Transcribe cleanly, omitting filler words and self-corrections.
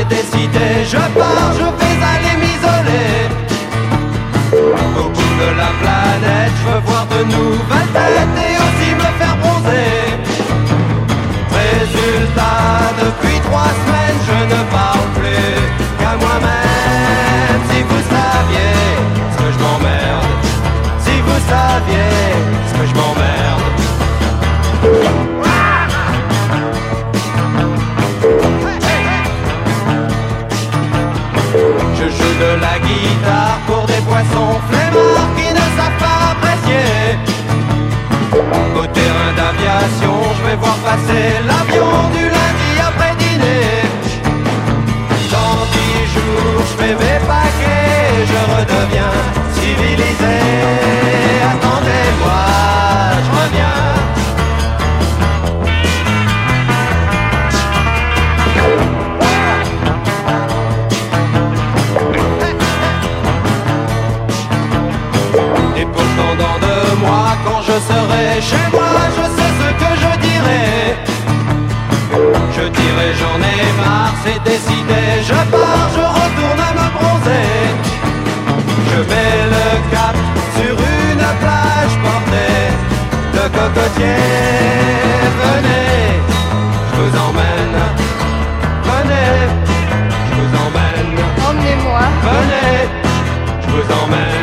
c'est décidé, je pars, je vais aller m'isoler. Au bout de la planète, je veux voir de nouvelles têtes et aussi me faire bronzer. Résultat, depuis 3 semaines, je ne parle plus qu'à moi-même. Si vous saviez ce que je m'emmerde, si vous saviez ce que je m'emmerde. Je joue de la guitare pour des poissons flemmards qui ne savent pas apprécier. Au terrain d'aviation, je vais voir passer l'avion du lundi après dîner. Dans 10 jours, je fais mes paquets, je redeviens civilisé. Attendez-moi, je reviens. Et pourtant dans 2 mois, quand je serai chez moi, je sais ce que je dirai. Je dirai j'en ai marre, c'est décidé, je pars, je retourne à me bronzer. Je mets le cap sur une plage bordée de cocotiers. Venez, je vous emmène. Venez, je vous emmène. Emmenez-moi. Venez, je vous emmène.